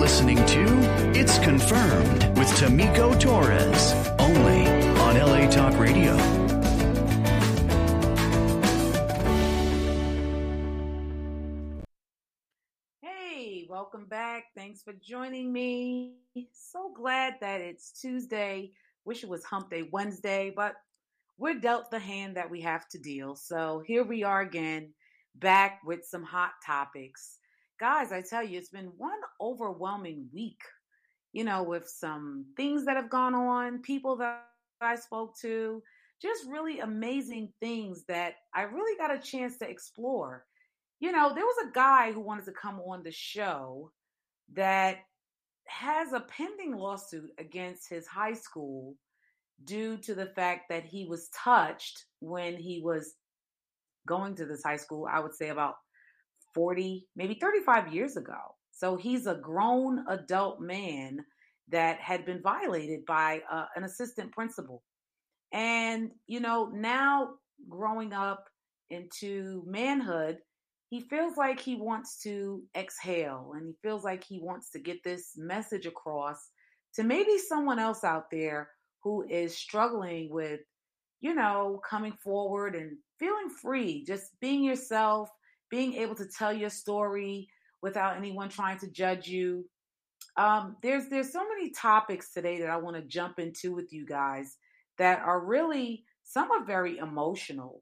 listening to It's Confirmed with Tamiko Torres, only on LA Talk Radio. Hey, welcome back. Thanks for joining me. So glad that it's Tuesday. Wish it was Hump Day Wednesday, but we're dealt the hand that we have to deal. So here we are again, back with some hot topics. Guys, I tell you, it's been one overwhelming week, with some things that have gone on, people that I spoke to, just really amazing things that I really got a chance to explore. There was a guy who wanted to come on the show that has a pending lawsuit against his high school due to the fact that he was touched when he was going to this high school, I would say about 40, maybe 35 years ago. So he's a grown adult man that had been violated by an assistant principal. And, now growing up into manhood, he feels like he wants to exhale and he feels like he wants to get this message across to maybe someone else out there who is struggling with, coming forward and feeling free, just being yourself, being able to tell your story without anyone trying to judge you. There's so many topics today that I want to jump into with you guys that are really, some are very emotional,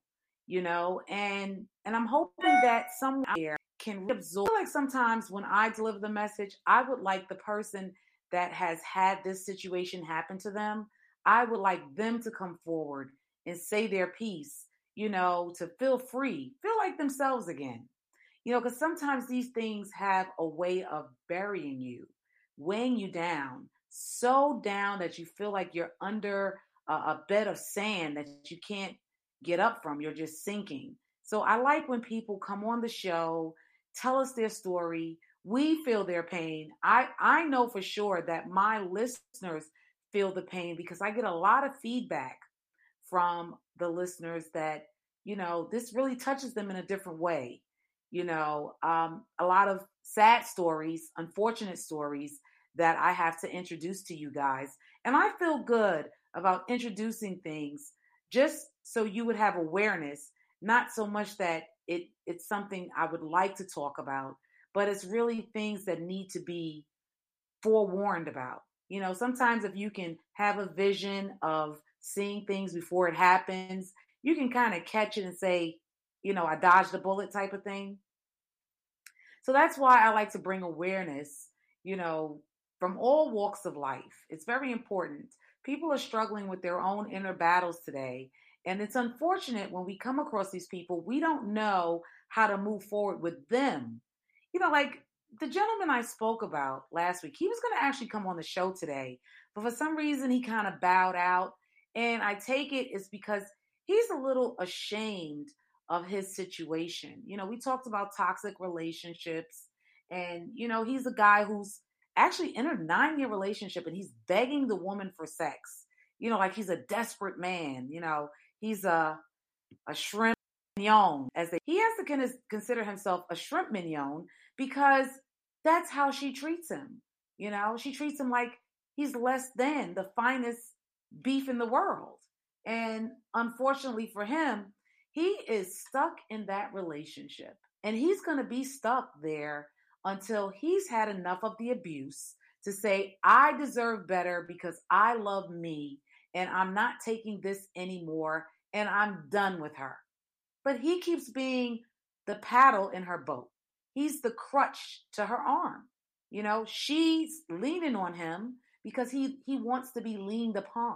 and I'm hoping that someone out there can absorb. I feel like sometimes when I deliver the message, I would like the person that has had this situation happen to them, I would like them to come forward and say their piece, to feel free, feel like themselves again. Because sometimes these things have a way of burying you, weighing you down, so down that you feel like you're under a bed of sand that you can't get up from. You're just sinking. So I like when people come on the show, tell us their story. We feel their pain. I know for sure that my listeners feel the pain because I get a lot of feedback from the listeners that, this really touches them in a different way. A lot of sad stories, unfortunate stories that I have to introduce to you guys. And I feel good about introducing things just so you would have awareness, not so much that it's something I would like to talk about, but it's really things that need to be forewarned about. Sometimes if you can have a vision of seeing things before it happens, you can kind of catch it and say, I dodged a bullet type of thing. So that's why I like to bring awareness, from all walks of life. It's very important. People are struggling with their own inner battles today. And it's unfortunate when we come across these people, we don't know how to move forward with them. Like the gentleman I spoke about last week, he was going to actually come on the show today, but for some reason he kind of bowed out. And I take it's because he's a little ashamed of his situation. We talked about toxic relationships and, he's a guy who's actually in a 9-year relationship and he's begging the woman for sex, like he's a desperate man, he's a shrimp mignon he has to consider himself a shrimp mignon because that's how she treats him. She treats him like he's less than the finest beef in the world. And unfortunately for him, he is stuck in that relationship and he's going to be stuck there until he's had enough of the abuse to say, I deserve better because I love me and I'm not taking this anymore and I'm done with her. But he keeps being the paddle in her boat. He's the crutch to her arm. She's leaning on him because he wants to be leaned upon.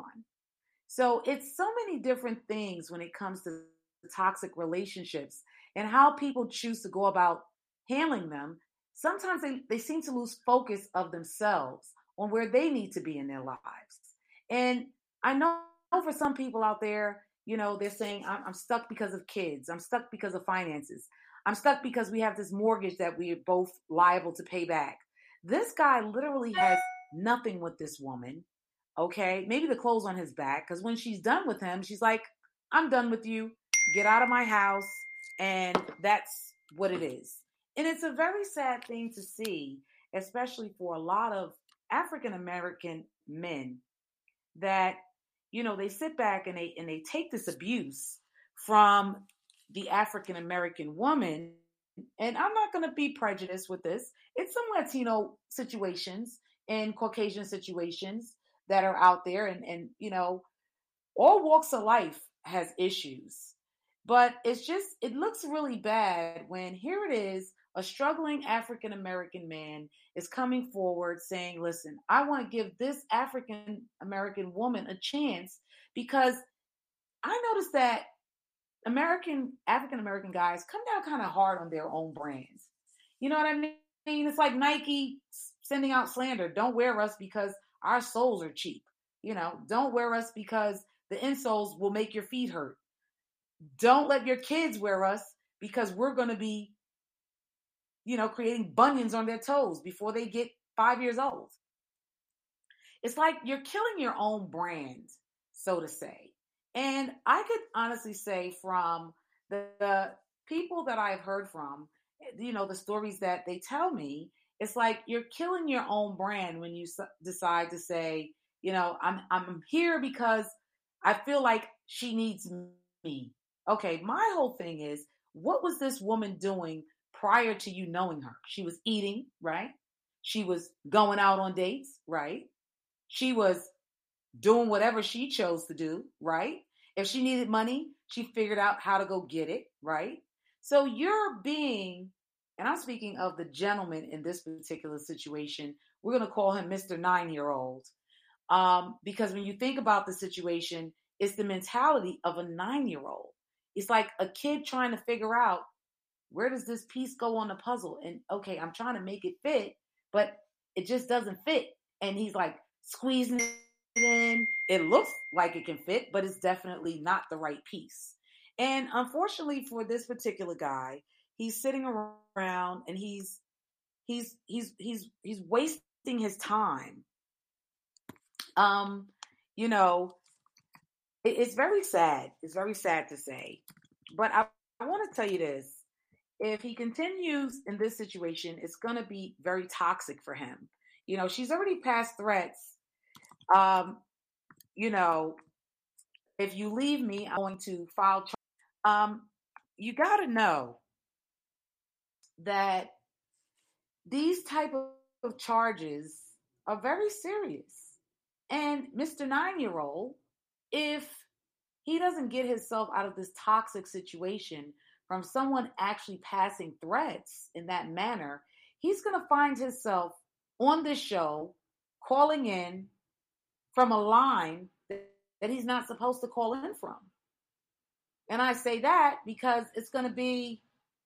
So it's so many different things when it comes to toxic relationships and how people choose to go about handling them. Sometimes they seem to lose focus of themselves on where they need to be in their lives. And I know for some people out there, they're saying, I'm stuck because of kids. I'm stuck because of finances. I'm stuck because we have this mortgage that we are both liable to pay back. This guy literally has nothing with this woman. Okay, maybe the clothes on his back, because when she's done with him, she's like, I'm done with you. Get out of my house. And that's what it is. And it's a very sad thing to see, especially for a lot of African American men, that they sit back and they take this abuse from the African American woman. And I'm not going to be prejudiced with this. It's some Latino situations and Caucasian situations that are out there, and all walks of life has issues. But it looks really bad when here it is, a struggling African American man is coming forward saying, listen, I want to give this African American woman a chance, because I noticed that African American guys come down kind of hard on their own brands. You know what I mean? It's like Nike sending out slander. Don't wear us because our soles are cheap. Don't wear us because the insoles will make your feet hurt. Don't let your kids wear us because we're going to be, creating bunions on their toes before they get 5 years old. It's like you're killing your own brand, so to say. And I could honestly say, from the people that I've heard from, the stories that they tell me, it's like you're killing your own brand when you decide to say, I'm here because I feel like she needs me. Okay, my whole thing is, what was this woman doing prior to you knowing her? She was eating, right? She was going out on dates, right? She was doing whatever she chose to do, right? If she needed money, she figured out how to go get it, right? So and I'm speaking of the gentleman in this particular situation, we're going to call him Mr. 9-year-old. Because when you think about the situation, it's the mentality of a 9-year-old. It's like a kid trying to figure out, where does this piece go on the puzzle? And okay, I'm trying to make it fit, but it just doesn't fit. And he's like squeezing it in. It looks like it can fit, but it's definitely not the right piece. And unfortunately for this particular guy, he's sitting around and he's wasting his time. It's very sad. It's very sad to say, but I want to tell you this. If he continues in this situation, it's going to be very toxic for him. She's already passed threats. If you leave me, I'm going to file. You got to know that these type of charges are very serious. And Mr. 9-year-old, if he doesn't get himself out of this toxic situation from someone actually passing threats in that manner, he's going to find himself on this show calling in from a line that he's not supposed to call in from. And I say that because it's going to be,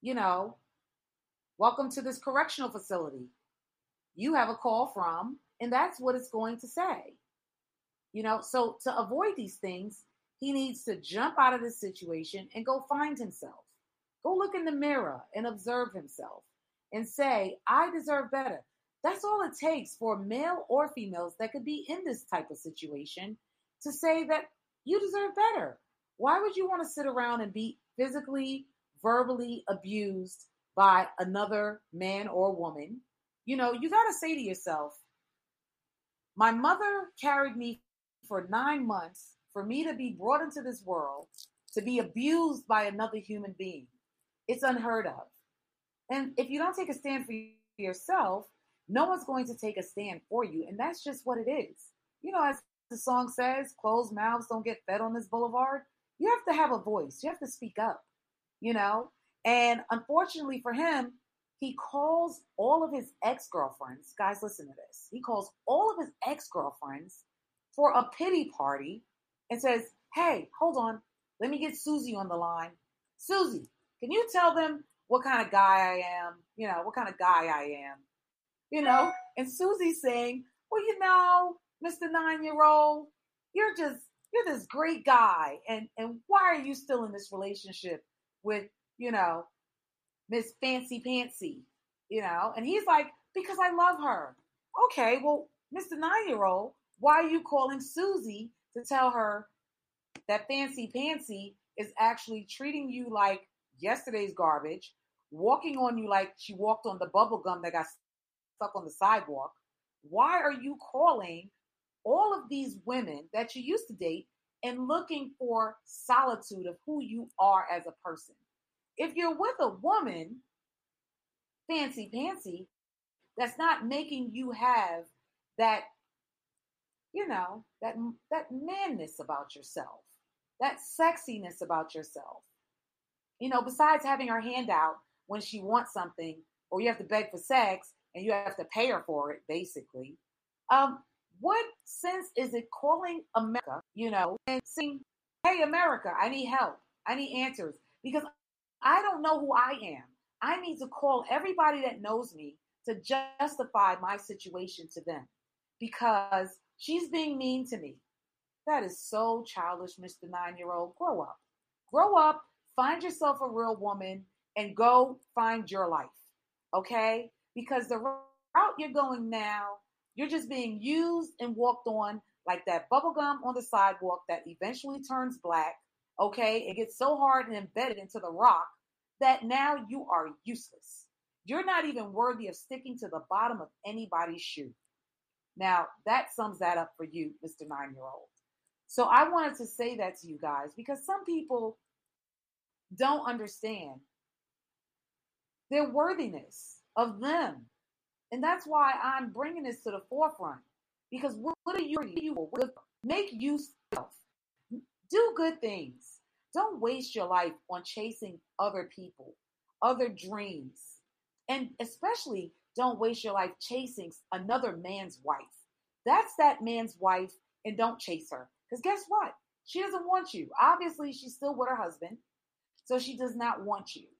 welcome to this correctional facility. You have a call from, and that's what it's going to say. So to avoid these things, he needs to jump out of this situation and go find himself. Go look in the mirror and observe himself and say, I deserve better. That's all it takes for male or females that could be in this type of situation to say that you deserve better. Why would you want to sit around and be physically, verbally abused by another man or woman? You got to say to yourself, my mother carried me for 9 months for me to be brought into this world, to be abused by another human being. It's unheard of. And if you don't take a stand for yourself, no one's going to take a stand for you. And that's just what it is. As the song says, closed mouths don't get fed on this boulevard. You have to have a voice. You have to speak up, And unfortunately for him, he calls all of his ex-girlfriends. Guys, listen to this. He calls all of his ex-girlfriends for a pity party and says, hey, hold on. Let me get Susie on the line. Susie, can you tell them what kind of guy I am? What kind of guy I am? And Susie's saying, well, Mr. 9-year-old, you're this great guy. And why are you still in this relationship with, Miss Fancy Pantsy? And he's like, because I love her. Okay, well, Mr. 9-year-old, why are you calling Susie to tell her that Fancy Pantsy is actually treating you like yesterday's garbage, walking on you like she walked on the bubble gum that got stuck on the sidewalk, why are you calling all of these women that you used to date and looking for solitude of who you are as a person? If you're with a woman, fancy pantsy, that's not making you have that, that manness about yourself, that sexiness about yourself. Besides having her hand out when she wants something, or you have to beg for sex and you have to pay her for it, basically. What sense is it calling America, and saying, hey, America, I need help. I need answers. Because I don't know who I am. I need to call everybody that knows me to justify my situation to them because she's being mean to me. That is so childish, Mr. 9-year-old. Grow up. Grow up, find yourself a real woman, and go find your life, okay? Because the route you're going now, you're just being used and walked on like that bubble gum on the sidewalk that eventually turns black, okay? It gets so hard and embedded into the rock that now you are useless. You're not even worthy of sticking to the bottom of anybody's shoe. Now, that sums that up for you, Mr. 9-year-old. So I wanted to say that to you guys because some people don't understand their worthiness of them. And that's why I'm bringing this to the forefront. Because what are you? Make use of. Do good things. Don't waste your life on chasing other people, other dreams. And especially don't waste your life chasing another man's wife. That's that man's wife, and don't chase her. Because guess what? She doesn't want you. Obviously, she's still with her husband, so she does not want you.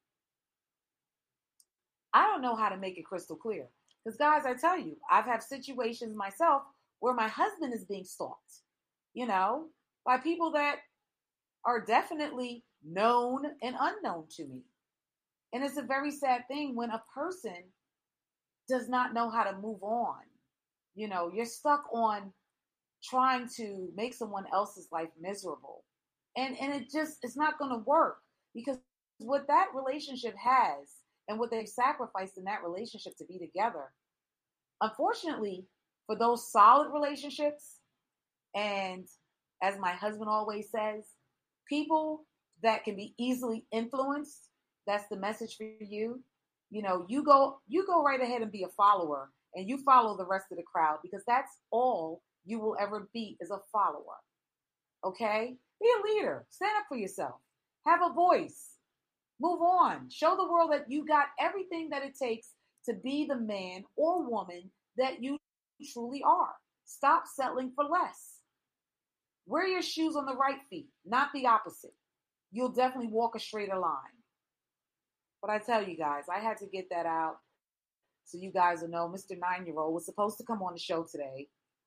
I don't know how to make it crystal clear. Because, guys, I tell you, I've had situations myself where my husband is being stalked, by people that are definitely known and unknown to me. And it's a very sad thing when a person does not know how to move on. You're stuck on trying to make someone else's life miserable. And it's not going to work because what that relationship has and what they've sacrificed in that relationship to be together, unfortunately, for those solid relationships, and as my husband always says, people that can be easily influenced, that's the message for you. You go right ahead and be a follower and you follow the rest of the crowd because that's all you will ever be is a follower. Okay? Be a leader. Stand up for yourself. Have a voice. Move on. Show the world that you got everything that it takes to be the man or woman that you truly are. Stop settling for less. Wear your shoes on the right feet, not the opposite. You'll definitely walk a straighter line. But I tell you guys, I had to get that out so you guys will know Mr. 9-year-old was supposed to come on the show today,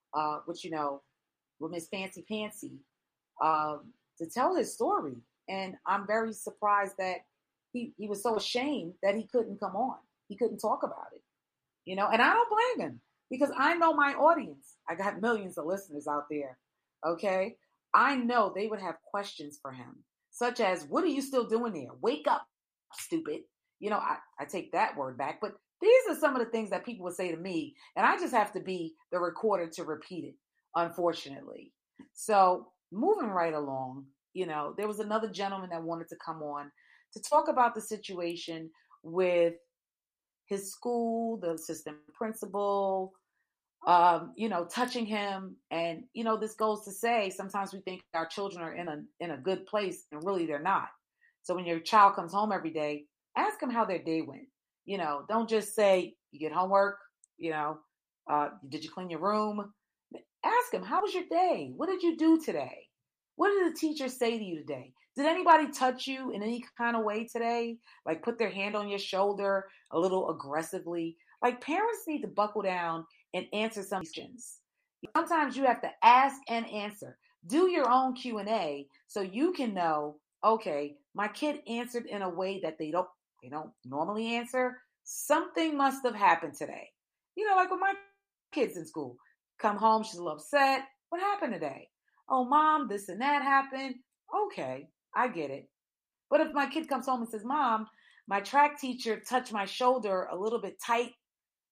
with Miss Fancy Pantsy, to tell his story. And I'm very surprised that he was so ashamed that he couldn't come on. He couldn't talk about it, and I don't blame him because I know my audience. I got millions of listeners out there, okay? I know they would have questions for him, such as, what are you still doing there? Wake up, stupid. I take that word back, but these are some of the things that people would say to me, and I just have to be the recorder to repeat it, unfortunately. So moving right along, there was another gentleman that wanted to come on to talk about the situation with his school, the assistant principal, touching him. And, this goes to say, sometimes we think our children are in a good place and really they're not. So when your child comes home every day, ask them how their day went. Don't just say, you get homework, did you clean your room? Ask them, how was your day? What did you do today? What did the teacher say to you today? Did anybody touch you in any kind of way today? Like put their hand on your shoulder a little aggressively? Like parents need to buckle down and answer some questions. Sometimes you have to ask and answer. Do your own Q&A so you can know, okay, my kid answered in a way that they don't normally answer. Something must have happened today. Like with my kids in school. Come home, she's a little upset. What happened today? Oh, mom, this and that happened. Okay, I get it. But if my kid comes home and says, Mom, my track teacher touched my shoulder a little bit tight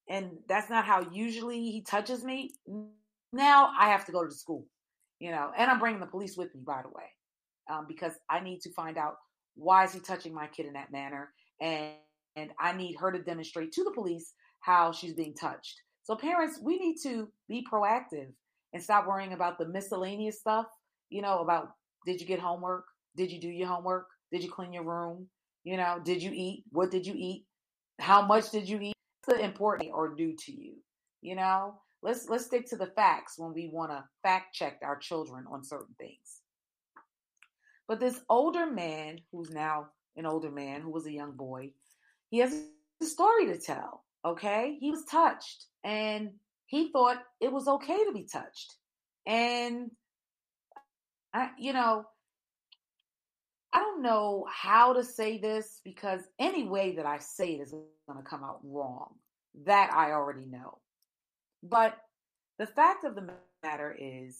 and that's not how usually he touches me. Now I have to go to the school, and I'm bringing the police with me, by the way, because I need to find out why is he touching my kid in that manner, and I need her to demonstrate to the police how she's being touched. So parents, we need to be proactive and stop worrying about the miscellaneous stuff, about did you get homework? Did you do your homework? Did you clean your room? Did you eat? What did you eat? How much did you eat? What's important or due to you? Let's stick to the facts when we want to fact check our children on certain things. But this older man, who's now an older man, who was a young boy, he has a story to tell. Okay, he was touched, and he thought it was okay to be touched, and I don't know how to say this because any way that I say it is going to come out wrong. That I already know. But the fact of the matter is,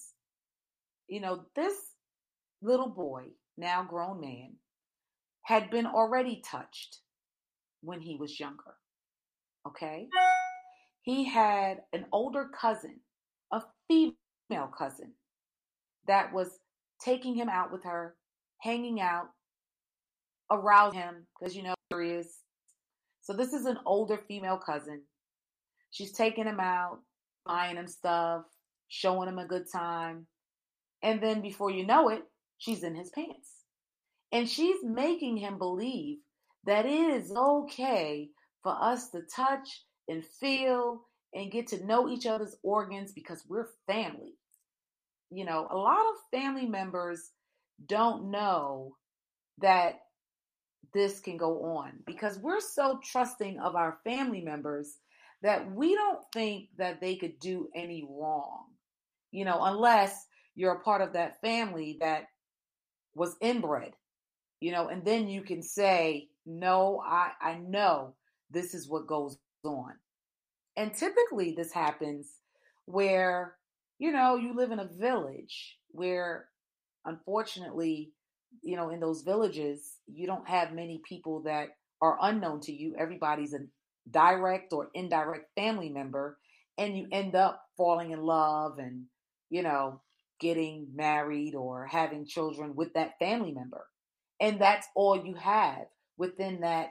this little boy, now grown man, had been already touched when he was younger. Okay? He had an older cousin, a female cousin, that was taking him out with her, hanging out, arousing him, because curious. So this is an older female cousin. She's taking him out, buying him stuff, showing him a good time. And then before you know it, she's in his pants. And she's making him believe that it is okay for us to touch and feel and get to know each other's organs because we're family. A lot of family members don't know that this can go on because we're so trusting of our family members that we don't think that they could do any wrong, unless you're a part of that family that was inbred, and then you can say, no, I know this is what goes on. And typically this happens where, you live in a village where, unfortunately, in those villages, you don't have many people that are unknown to you. Everybody's a direct or indirect family member, and you end up falling in love and, getting married or having children with that family member. And that's all you have within that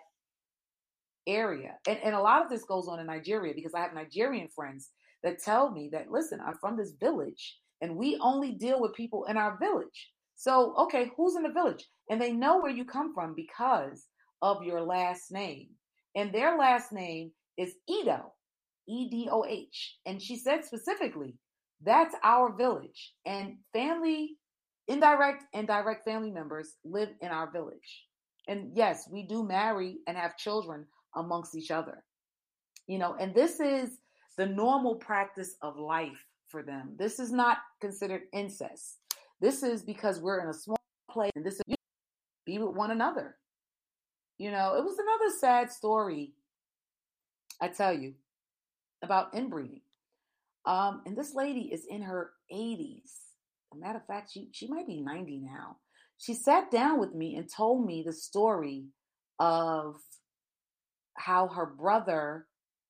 area. And a lot of this goes on in Nigeria because I have Nigerian friends that tell me that, listen, I'm from this village and we only deal with people in our village. So, okay, who's in the village? And they know where you come from because of your last name. And their last name is Edo, Edoh. And she said specifically, that's our village. And family, indirect and direct family members live in our village. And yes, we do marry and have children amongst each other. And this is the normal practice of life for them. This is not considered incest. This is because we're in a small place and this is be with one another. It was another sad story, I tell you, about inbreeding. And this lady is in her 80s. As a matter of fact, she might be 90 now. She sat down with me and told me the story of how her brother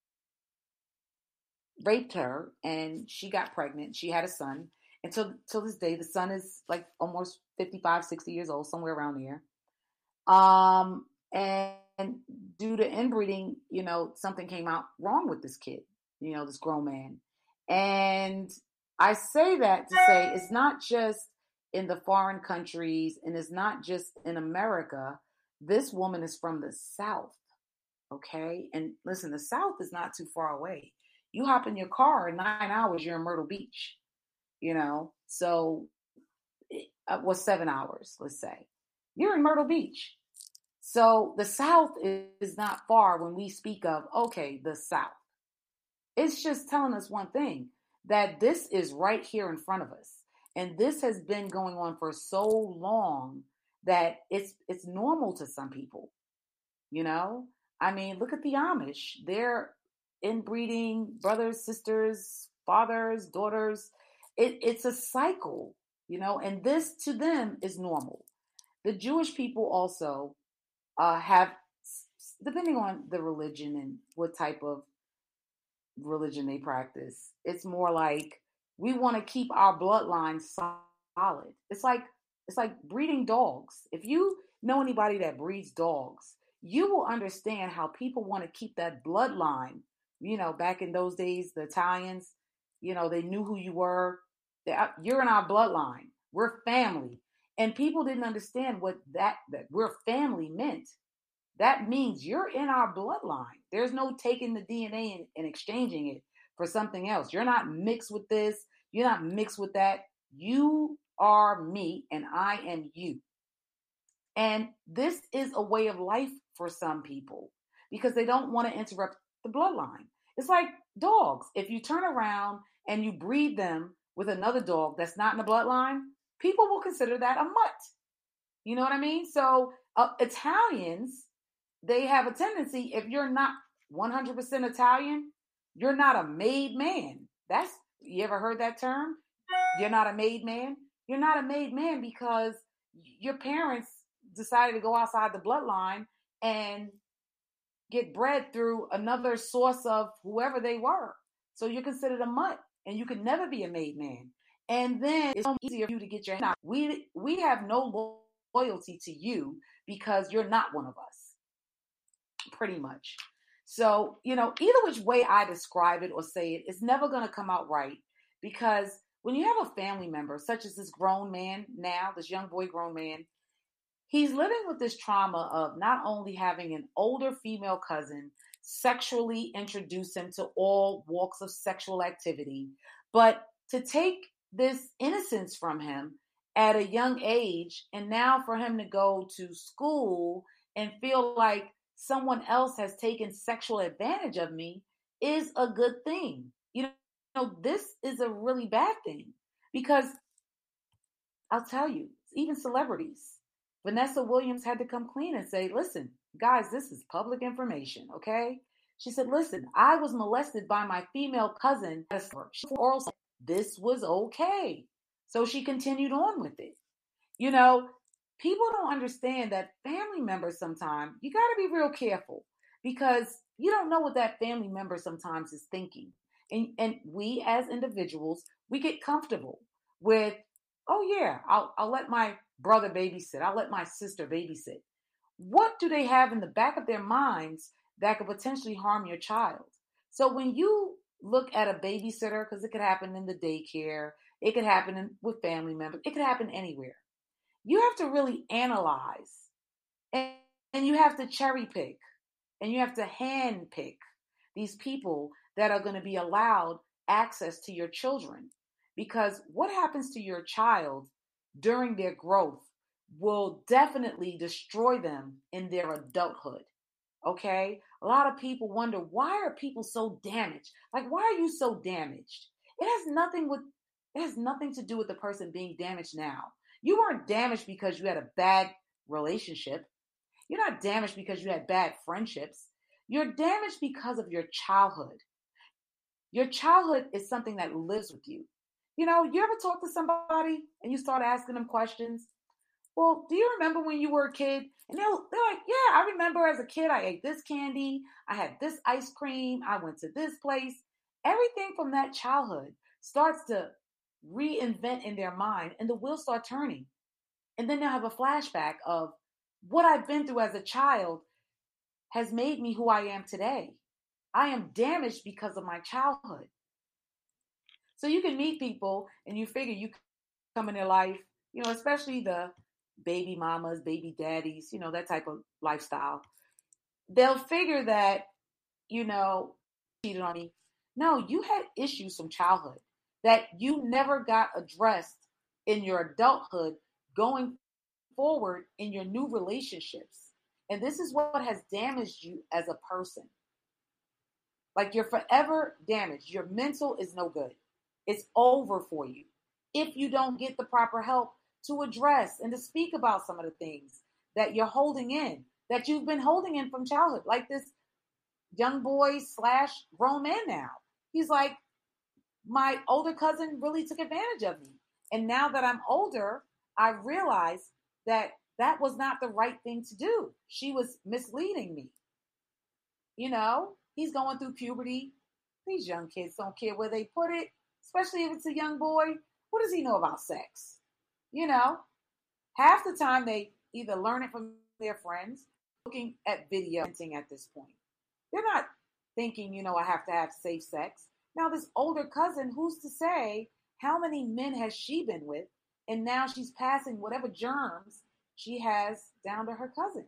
raped her and she got pregnant. She had a son. And till this day, the son is like almost 55, 60 years old, somewhere around there. And due to inbreeding, something came out wrong with this kid, this grown man. And I say that to say it's not just in the foreign countries and it's not just in America. This woman is from the South. Okay. And listen, the South is not too far away. You hop in your car in 9 hours, you're in Myrtle Beach, so it was 7 hours, let's say. You're in Myrtle Beach. So the South is not far when we speak of, okay, the South. It's just telling us one thing, that this is right here in front of us. And this has been going on for so long that it's normal to some people, I mean, look at the Amish. They're inbreeding brothers, sisters, fathers, daughters. It's a cycle, and this to them is normal. The Jewish people also have, depending on the religion and what type of religion they practice. It's more like we want to keep our bloodline solid. It's like breeding dogs. If you know anybody that breeds dogs, you will understand how people want to keep that bloodline. Back in those days, the Italians, they knew who you were. You're in our bloodline. We're family. And people didn't understand what that we're family meant. That means you're in our bloodline. There's no taking the DNA and exchanging it for something else. You're not mixed with this. You're not mixed with that. You are me and I am you. And this is a way of life for some people because they don't want to interrupt the bloodline. It's like dogs. If you turn around and you breed them with another dog that's not in the bloodline, people will consider that a mutt. You know what I mean? So Italians, they have a tendency, if you're not 100% Italian, you're not a made man. You ever heard that term? You're not a made man. You're not a made man because your parents decided to go outside the bloodline and get bred through another source of whoever they were. So you're considered a mutt, and you can never be a made man. And then it's so easier for you to get your hand out. We have no loyalty to you because you're not one of us, pretty much. So, either which way I describe it or say it, it's never going to come out right because when you have a family member, such as this grown man now, this young boy grown man, he's living with this trauma of not only having an older female cousin sexually introduce him to all walks of sexual activity, but to take this innocence from him at a young age, and now for him to go to school and feel like someone else has taken sexual advantage of me is a good thing. This is a really bad thing because I'll tell you, even celebrities, Vanessa Williams had to come clean and say, listen, guys, this is public information, okay? She said, listen, I was molested by my female cousin at a oral sex. This was okay. So she continued on with it. People don't understand that family members sometimes, you got to be real careful because you don't know what that family member sometimes is thinking. And we as individuals, we get comfortable with, oh yeah, I'll let my brother babysit. I'll let my sister babysit. What do they have in the back of their minds that could potentially harm your child? So when you look at a babysitter, because it could happen in the daycare, it could happen with family members, it could happen anywhere. You have to really analyze and you have to cherry pick and you have to hand pick these people that are going to be allowed access to your children. Because what happens to your child during their growth will definitely destroy them in their adulthood. Okay? A lot of people wonder, why are people so damaged? Like, why are you so damaged? It has nothing to do with the person being damaged now. You weren't damaged because you had a bad relationship. You're not damaged because you had bad friendships. You're damaged because of your childhood. Your childhood is something that lives with you. You ever talk to somebody and you start asking them questions? Well, do you remember when you were a kid? And they're like, yeah, I remember as a kid, I ate this candy. I had this ice cream. I went to this place. Everything from that childhood starts to reinvent in their mind and the wheels start turning. And then they'll have a flashback of what I've been through as a child has made me who I am today. I am damaged because of my childhood. So you can meet people and you figure you come in their life, especially the baby mamas, baby daddies, that type of lifestyle. They'll figure that, cheated on me. No, you had issues from childhood that you never got addressed in your adulthood going forward in your new relationships. And this is what has damaged you as a person. Like, you're forever damaged. Your mental is no good. It's over for you if you don't get the proper help to address and to speak about some of the things that you're holding in, that you've been holding in from childhood. Like this young boy / grown man now. He's like, my older cousin really took advantage of me. And now that I'm older, I realize that that was not the right thing to do. She was misleading me. He's going through puberty. These young kids don't care where they put it, especially if it's a young boy. What does he know about sex? You know, half the time they either learn it from their friends, looking at video at this point. They're not thinking, I have to have safe sex. Now, this older cousin, who's to say how many men has she been with? And now she's passing whatever germs she has down to her cousin.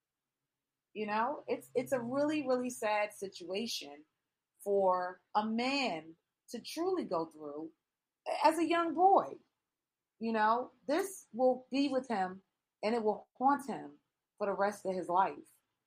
It's a really, really sad situation for a man to truly go through as a young boy. This will be with him and it will haunt him for the rest of his life.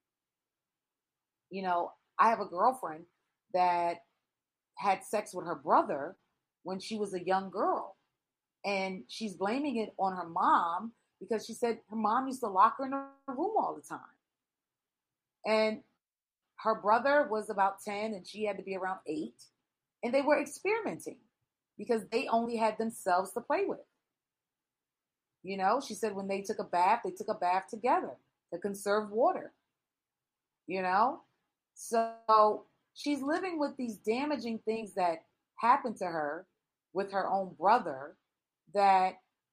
I have a girlfriend that had sex with her brother when she was a young girl. And she's blaming it on her mom because she said her mom used to lock her in her room all the time. And her brother was about 10 and she had to be around 8. And they were experimenting because they only had themselves to play with. She said when they took a bath together to conserve water. So she's living with these damaging things that happened to her with her own brother that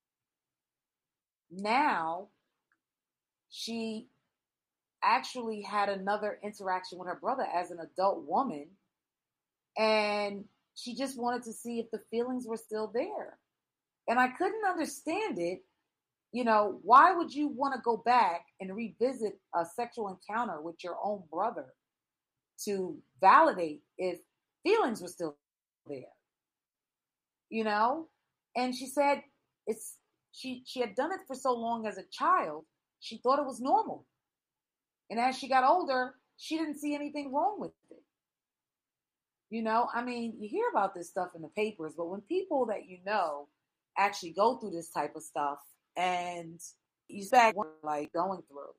now she actually had another interaction with her brother as an adult woman, and she just wanted to see if the feelings were still there. And I couldn't understand it. Why would you want to go back and revisit a sexual encounter with your own brother to validate if feelings were still there? And she said she had done it for so long as a child, she thought it was normal. And as she got older, she didn't see anything wrong with it. You hear about this stuff in the papers, but when people that actually go through this type of stuff and you start like going through,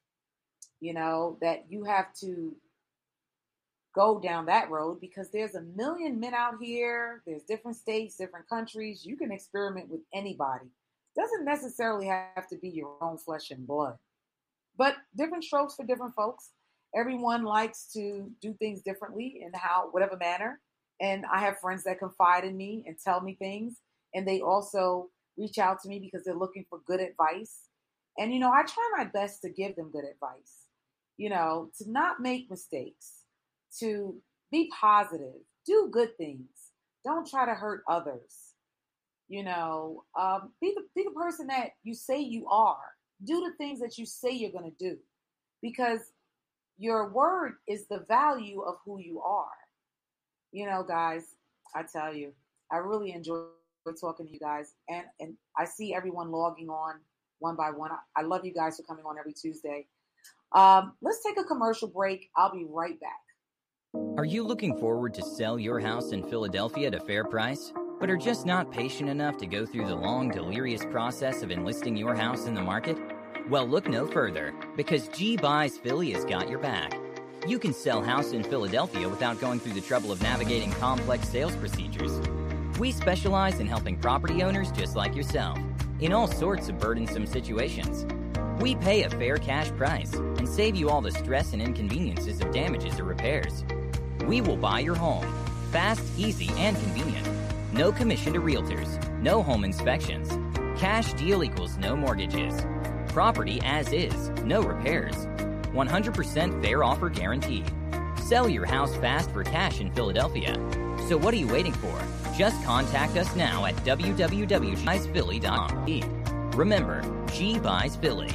that you have to go down that road because there's a million men out here. There's different states, different countries. You can experiment with anybody. Doesn't necessarily have to be your own flesh and blood, but different strokes for different folks. Everyone likes to do things differently in whatever manner. And I have friends that confide in me and tell me things. And they also reach out to me because they're looking for good advice. And, I try my best to give them good advice, to not make mistakes, to be positive, do good things. Don't try to hurt others. Be the person that you say you are. Do the things that you say you're going to do, because your word is the value of who you are. Guys, I tell you, I really enjoy talking to you guys, and I see everyone logging on one by one. I love you guys for coming on every Tuesday. Let's take a commercial break. I'll be right back. Are you looking forward to sell your house in Philadelphia at a fair price, but are just not patient enough to go through the long, delirious process of enlisting your house in the market? Well, look no further, because G Buys Philly has got your back. You can sell house in Philadelphia without going through the trouble of navigating complex sales procedures. We specialize in helping property owners just like yourself in all sorts of burdensome situations. We pay a fair cash price and save you all the stress and inconveniences of damages or repairs. We will buy your home, fast, easy, and convenient. No commission to realtors, no home inspections. Cash deal equals no mortgages. Property as is, no repairs. 100% fair offer guaranteed. Sell your house fast for cash in Philadelphia. So what are you waiting for? Just contact us now at www.gbuysphilly.com. Remember, G Buys Philly.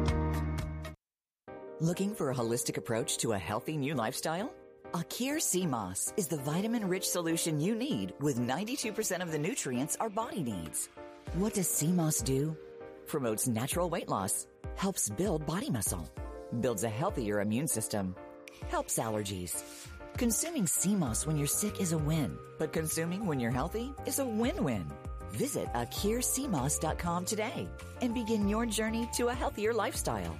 Looking for a holistic approach to a healthy new lifestyle? Akir Sea Moss is the vitamin-rich solution you need with 92% of the nutrients our body needs. What does sea moss do? Promotes natural weight loss, helps build body muscle, builds a healthier immune system, helps allergies. Consuming sea moss when you're sick is a win, but consuming when you're healthy is a win-win. Visit AkirSeaMoss.com today and begin your journey to a healthier lifestyle.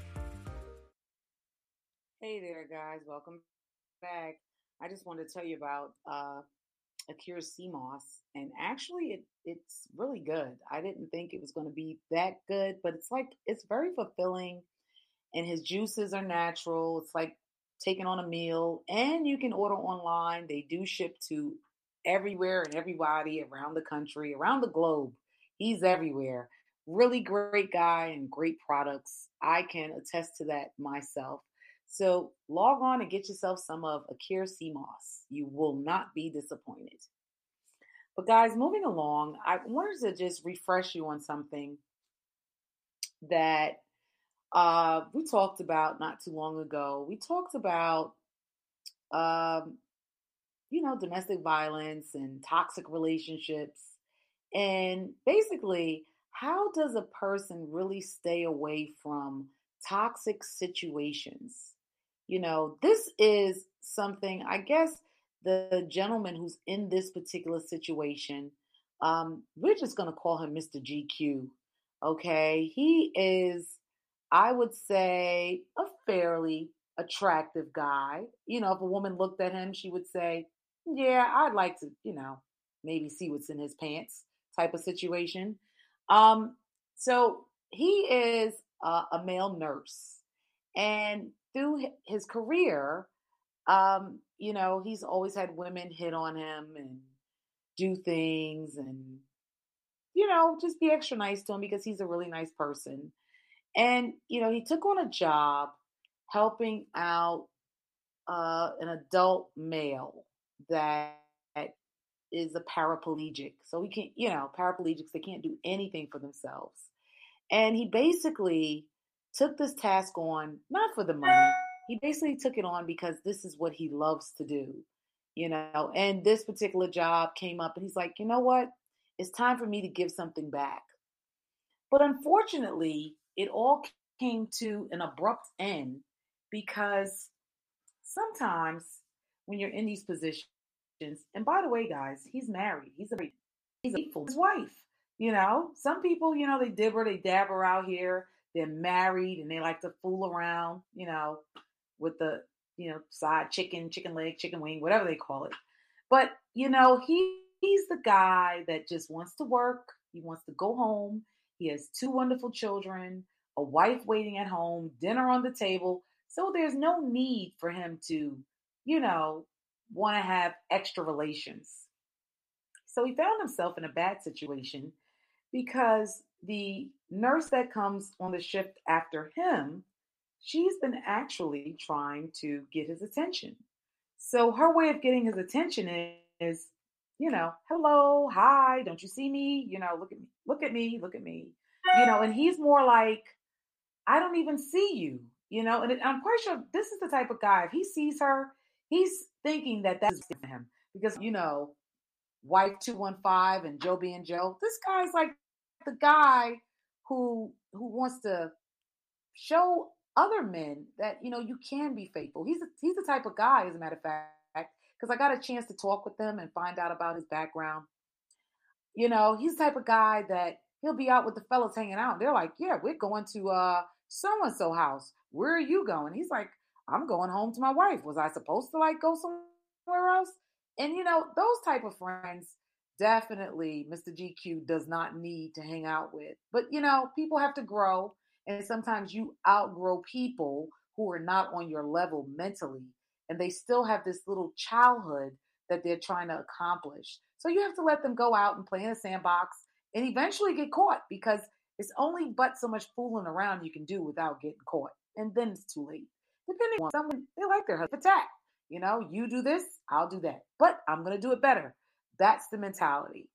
Hey there, guys. Welcome back. I just wanted to tell you about Akir Sea Moss, and actually it's really good. I didn't think it was going to be that good, but it's very fulfilling, and his juices are natural. It's like taking on a meal, and you can order online. They do ship to everywhere and everybody around the country, around the globe. He's everywhere. Really great guy and great products. I can attest to that myself. So log on and get yourself some of Akir Sea Moss. You will not be disappointed. But guys, moving along, I wanted to just refresh you on something that we talked about not too long ago. We talked about, um, domestic violence and toxic relationships. And basically, how does a person really stay away from toxic situations? This is something, I guess, the gentleman who's in this particular situation, we're just going to call him Mr. GQ. Okay. He is, I would say, a fairly attractive guy. If a woman looked at him, she would say, yeah, I'd like to, maybe see what's in his pants type of situation. Um, so he is a male nurse. And through his career, he's always had women hit on him and do things and, just be extra nice to him because he's a really nice person. And, he took on a job helping out an adult male that is a paraplegic. So he can't, paraplegics, they can't do anything for themselves. And he basically took this task on, not for the money. He basically took it on because this is what he loves to do, and this particular job came up and he's like, you know what? It's time for me to give something back. But unfortunately, it all came to an abrupt end because sometimes when you're in these positions, and by the way, guys, he's married. He's faithful to his wife. Some people, they they dabber out here. They're married and they like to fool around, with the, side chicken leg, chicken wing, whatever they call it. But, he's the guy that just wants to work. He wants to go home. He has two wonderful children, a wife waiting at home, dinner on the table. So there's no need for him to, want to have extra relations. So he found himself in a bad situation because the nurse that comes on the shift after him, she's been actually trying to get his attention. So her way of getting his attention is, hello, hi, don't you see me? Look at me, look at me, look at me. And he's more like, I don't even see you, and I'm quite sure this is the type of guy, if he sees her, he's thinking that that's for him because, wife 215 and Joe being Joe. This guy's like the guy who wants to show other men that, you can be faithful. He's the type of guy, as a matter of fact, because I got a chance to talk with him and find out about his background. He's the type of guy that he'll be out with the fellas hanging out. They're like, yeah, we're going to so-and-so house. Where are you going? He's like, I'm going home to my wife. Was I supposed to go somewhere else? And, those type of friends, definitely Mr. GQ does not need to hang out with. But, people have to grow. And sometimes you outgrow people who are not on your level mentally. And they still have this little childhood that they're trying to accomplish. So you have to let them go out and play in a sandbox and eventually get caught because it's only but so much fooling around you can do without getting caught. And then it's too late. Depending on someone, they like their husband attack. You do this, I'll do that. But I'm going to do it better. That's the mentality.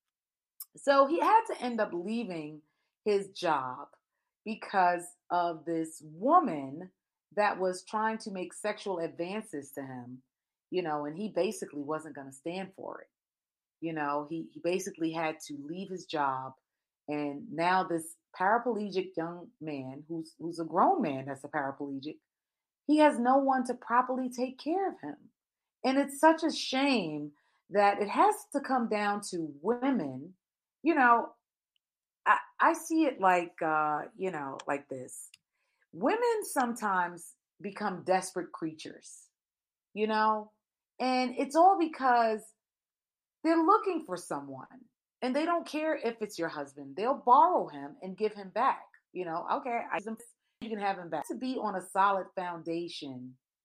So he had to end up leaving his job because of this woman that was trying to make sexual advances to him, and he basically wasn't going to stand for it. He basically had to leave his job. And now this paraplegic young man, who's a grown man that's a paraplegic, he has no one to properly take care of him. And it's such a shame that it has to come down to women. I see it like this. Women sometimes become desperate creatures, and it's all because they're looking for someone and they don't care if it's your husband. They'll borrow him and give him back. Okay, you can have him back. To be on a solid foundation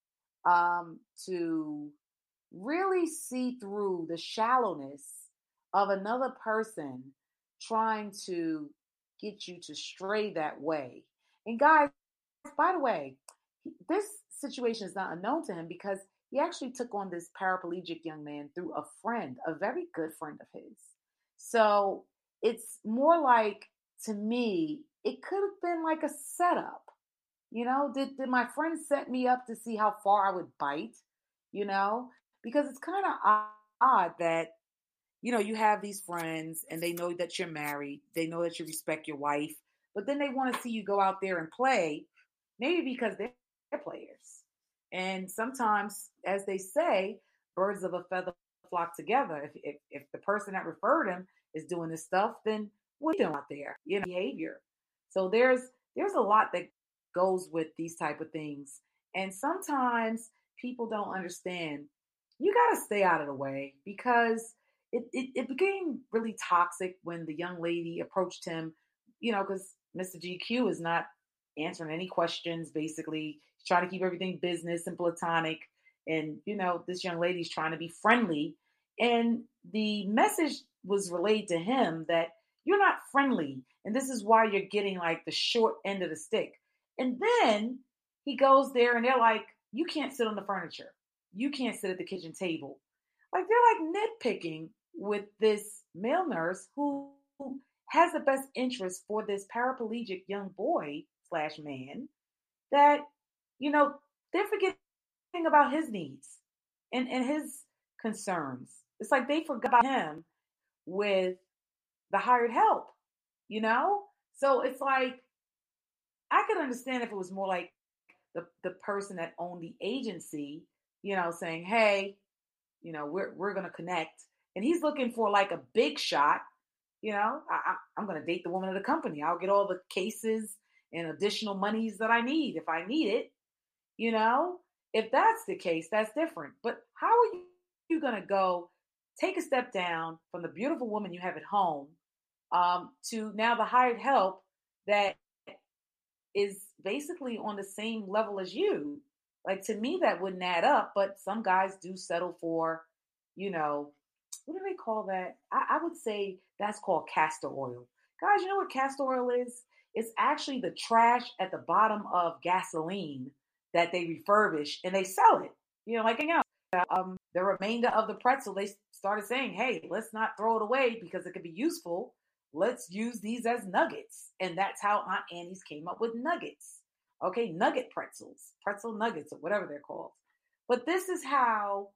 to really see through the shallowness of another person trying to get you to stray that way. And guys, by the way, this situation is not unknown to him because he actually took on this paraplegic young man through a friend, a very good friend of his. So it's more like, to me, it could have been like a setup. Did my friend set me up to see how far I would bite? Because it's kind of odd that, you have these friends and they know that you're married. They know that you respect your wife, but then they want to see you go out there and play, maybe because they're players. And sometimes, as they say, birds of a feather flock together. If the person that referred him is doing this stuff, then what are you doing out there? Behavior. So there's a lot that goes with these type of things. And sometimes people don't understand. You got to stay out of the way because it became really toxic when the young lady approached him, because Mr. GQ is not answering any questions, basically. He's trying to keep everything business and platonic. And, this young lady's trying to be friendly. And the message was relayed to him that you're not friendly. And this is why you're getting like the short end of the stick. And then he goes there and they're like, you can't sit on the furniture. You can't sit at the kitchen table. Like they're like nitpicking with this male nurse who has the best interest for this paraplegic young boy / man that, they're forgetting about his needs and his concerns. It's like they forgot about him with the hired help, So it's like, I could understand if it was more like the person that owned the agency, saying, hey, we're going to connect. And he's looking for like a big shot. I'm going to date the woman of the company. I'll get all the cases and additional monies that I need if I need it. If that's the case, that's different. But how are you going to go take a step down from the beautiful woman you have at home to now the hired help that is basically on the same level as you? Like, to me, that wouldn't add up. But some guys do settle for, what do they call that? I would say that's called castor oil. Guys, you know what castor oil is? It's actually the trash at the bottom of gasoline that they refurbish and they sell it. Like anything else. The remainder of the pretzel, they started saying, hey, let's not throw it away because it could be useful. Let's use these as nuggets. And that's how Aunt Annie's came up with nuggets. Okay, nugget pretzels, pretzel nuggets, or whatever they're called. But this is how,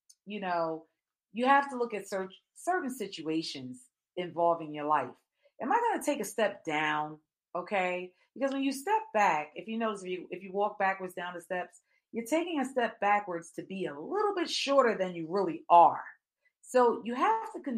you have to look at certain situations involving your life. Am I going to take a step down? Okay, because when you step back, if you notice, if you walk backwards down the steps, you're taking a step backwards to be a little bit shorter than you really are. So you have to,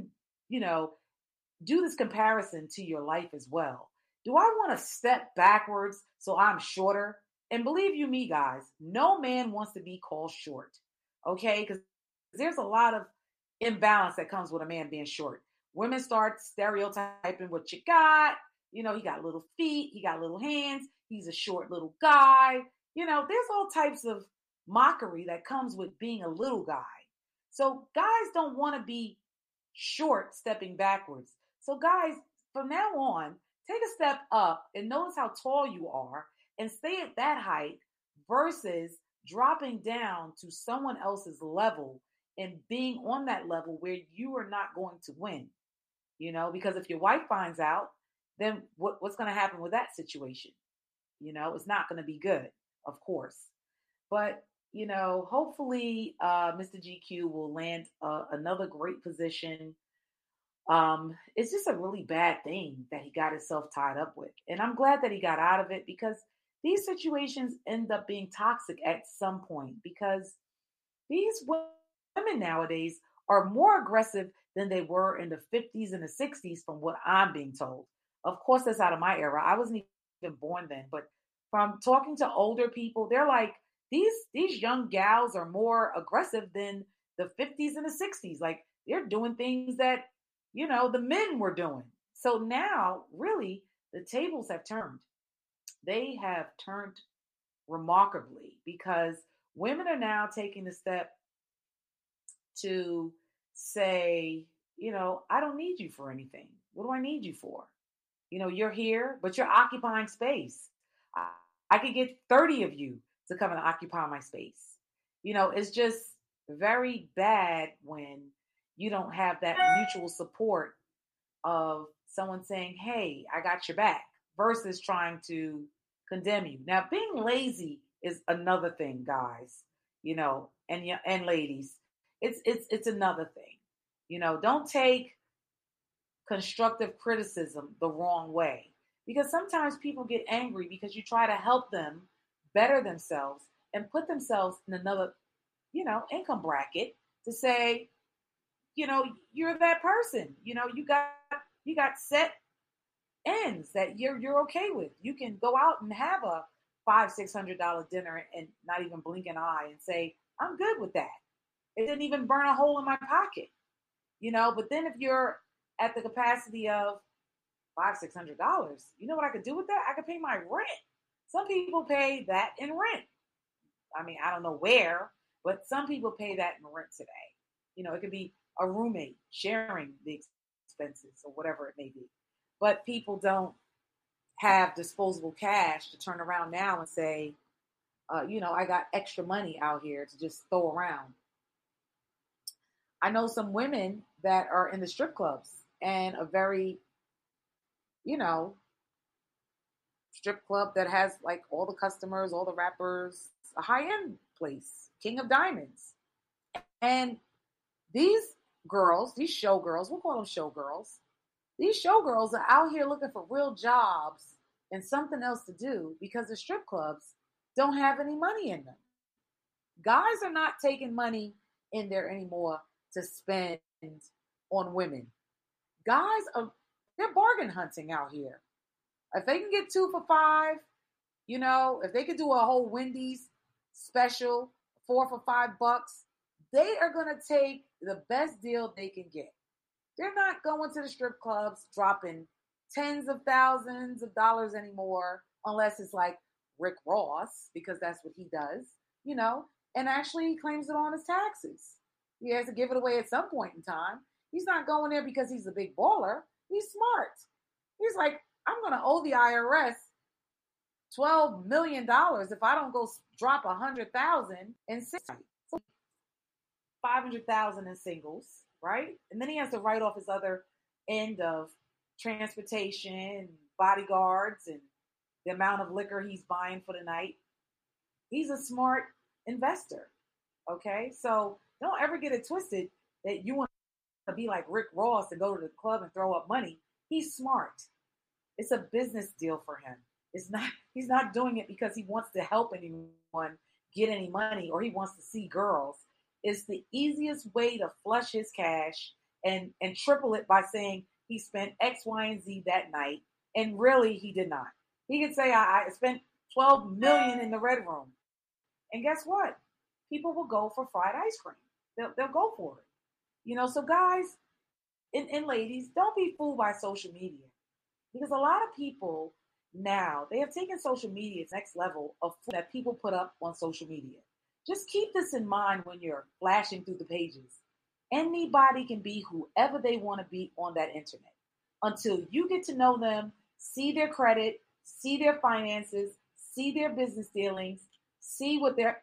do this comparison to your life as well. Do I want to step backwards so I'm shorter? And believe you me, guys, no man wants to be called short. Okay, because there's a lot of imbalance that comes with a man being short. Women start stereotyping what you got. He got little feet, he got little hands, he's a short little guy. There's all types of mockery that comes with being a little guy. So guys don't want to be short stepping backwards. So guys, from now on, take a step up and notice how tall you are and stay at that height versus dropping down to someone else's level and being on that level where you are not going to win. Because if your wife finds out, then what's going to happen with that situation? It's not going to be good, of course. But, hopefully Mr. GQ will land another great position. It's just a really bad thing that he got himself tied up with. And I'm glad that he got out of it because these situations end up being toxic at some point because these women nowadays are more aggressive than they were in the 50s and the 60s from what I'm being told. Of course, that's out of my era. I wasn't even born then, but from talking to older people, they're like, these young gals are more aggressive than the 50s and the 60s. Like they're doing things that, the men were doing. So now really the tables have turned. They have turned remarkably because Women are now taking the step to say, I don't need you for anything. What do I need you for? You're here, but you're occupying space. I could get 30 of you to come and occupy my space. It's just very bad when you don't have that mutual support of someone saying, hey, I got your back, versus trying to condemn you. Now, being lazy is another thing, guys, and ladies. It's another thing. Don't take constructive criticism the wrong way, because sometimes people get angry because you try to help them better themselves and put themselves in another, income bracket to say, you're that person. You got set ends that you're okay with. You can go out and have a $500-$600 dinner and not even blink an eye and say, I'm good with that. It didn't even burn a hole in my pocket, But then if you're at the capacity of $500-$600, you know what I could do with that? I could pay my rent. Some people pay that in rent. I mean, I don't know where, but some people pay that in rent today. It could be a roommate sharing the expenses or whatever it may be. But people don't have disposable cash to turn around now and say, I got extra money out here to just throw around. I know some women that are in the strip clubs and a very, strip club that has like all the customers, all the rappers, a high-end place, King of Diamonds. And these girls, these showgirls, we'll call them showgirls. These showgirls are out here looking for real jobs and something else to do because the strip clubs don't have any money in them. Guys are not taking money in there anymore to spend on women. Guys they're bargain hunting out here. If they can get 2 for $5, if they could do a whole Wendy's special, 4 for $5, they are going to take the best deal they can get. They're not going to the strip clubs dropping tens of thousands of dollars anymore, unless it's like Rick Ross, because that's what he does, and actually he claims it on his taxes. He has to give it away at some point in time. He's not going there because he's a big baller. He's smart. He's like, I'm going to owe the IRS $12 million if I don't go drop $100,000 in singles, so $500,000 in singles, right? And then he has to write off his other end of transportation, bodyguards, and the amount of liquor he's buying for the night. He's a smart investor, okay? So don't ever get it twisted that you want to be like Rick Ross and go to the club and throw up money. He's smart. It's a business deal for him. He's not doing it because he wants to help anyone get any money or he wants to see girls. It's the easiest way to flush his cash and triple it by saying he spent X, Y, and Z that night. And really, he did not. He could say, I spent $12 million in the Red Room. And guess what? People will go for fried ice cream. They'll go for it. So guys and ladies, don't be fooled by social media. Because a lot of people now, they have taken social media to the next level of that people put up on social media. Just keep this in mind when you're flashing through the pages. Anybody can be whoever they want to be on that internet. Until you get to know them, see their credit, see their finances, see their business dealings, see what their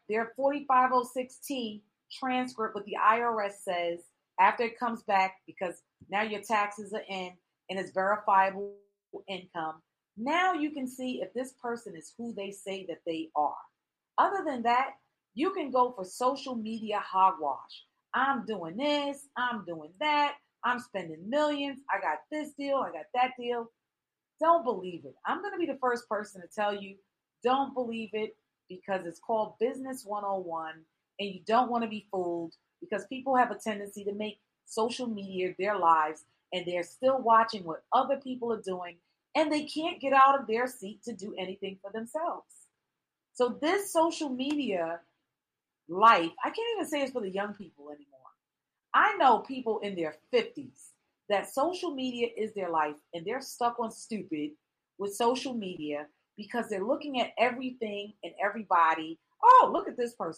4506T transcript with the IRS says after it comes back, because now your taxes are in and it's verifiable income. Now you can see if this person is who they say that they are. Other than that, you can go for social media hogwash. I'm doing this, I'm doing that, I'm spending millions, I got this deal, I got that deal. Don't believe it. I'm going to be the first person to tell you, don't believe it, because it's called Business 101, and you don't want to be fooled, because people have a tendency to make social media their lives, and they're still watching what other people are doing, and they can't get out of their seat to do anything for themselves. So this social media life, I can't even say it's for the young people anymore. I know people in their 50s that social media is their life, and they're stuck on stupid with social media because they're looking at everything and everybody. Oh, look at this person.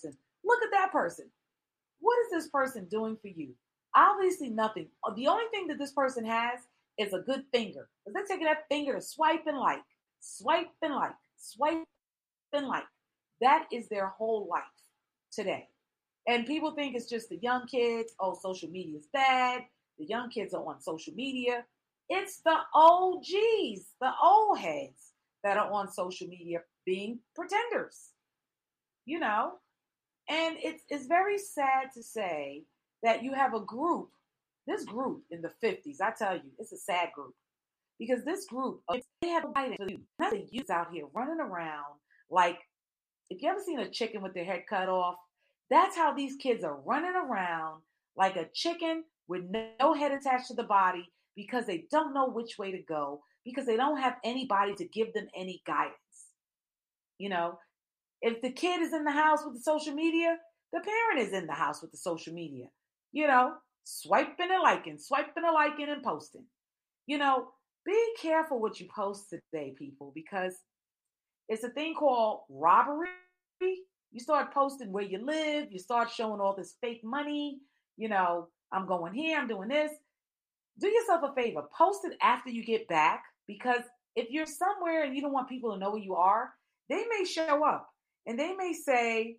Look at that person. What is this person doing for you? Obviously nothing. The only thing that this person has is a good finger. Because they're taking that finger to swipe and like, swipe and like, swipe and like. That is their whole life today. And people think it's just the young kids. Oh, social media is bad. The young kids are on social media. It's the OGs, the old heads that are on social media being pretenders, you know? And it's very sad to say that you have a group, this group in the 50s, I tell you, it's a sad group. Because this group, they have the youth out here running around like, if you ever seen a chicken with their head cut off, that's how these kids are running around like a chicken with no head attached to the body because they don't know which way to go, because they don't have anybody to give them any guidance. You know, if the kid is in the house with the social media, the parent is in the house with the social media, you know, swiping and liking and posting. You know, be careful what you post today, people, because it's a thing called robbery. You start posting where you live. You start showing all this fake money. You know, I'm going here. I'm doing this. Do yourself a favor. Post it after you get back, because if you're somewhere and you don't want people to know where you are, they may show up and they may say,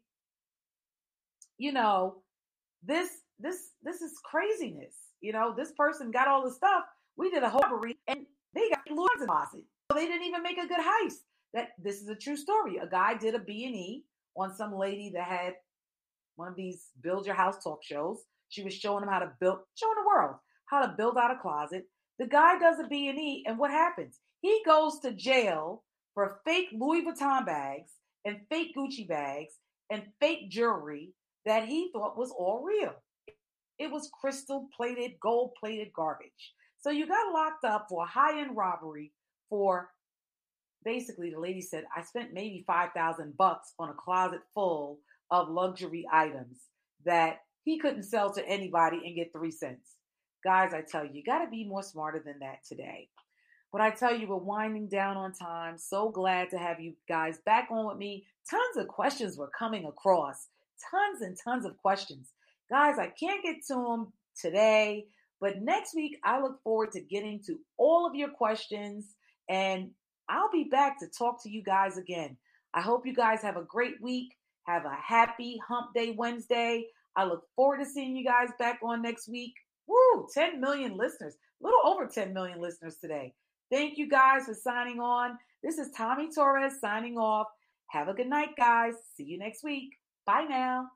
you know, this is craziness. You know, this person got all this stuff. We did a whole robbery and they got Lord's deposit. So they didn't even make a good heist. This is a true story. A guy did a B&E on some lady that had one of these build your house talk shows. She was showing him showing the world how to build out a closet. The guy does a B&E, and what happens? He goes to jail for fake Louis Vuitton bags and fake Gucci bags and fake jewelry that he thought was all real. It was crystal-plated, gold-plated garbage. So you got locked up for a high-end robbery for, basically, the lady said, I spent maybe $5,000 on a closet full of luxury items that he couldn't sell to anybody and get 3 cents. Guys, I tell you, you got to be more smarter than that today. But I tell you, we're winding down on time. So glad to have you guys back on with me. Tons of questions were coming across. Tons and tons of questions. Guys, I can't get to them today, but next week I look forward to getting to all of your questions, and I'll be back to talk to you guys again. I hope you guys have a great week. Have a happy Hump Day Wednesday. I look forward to seeing you guys back on next week. Woo, 10 million listeners, a little over 10 million listeners today. Thank you guys for signing on. This is Tommy Torres signing off. Have a good night, guys. See you next week. Bye now.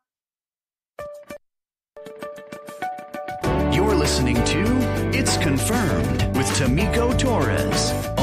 You're listening to It's Confirmed with Tomiko Torres.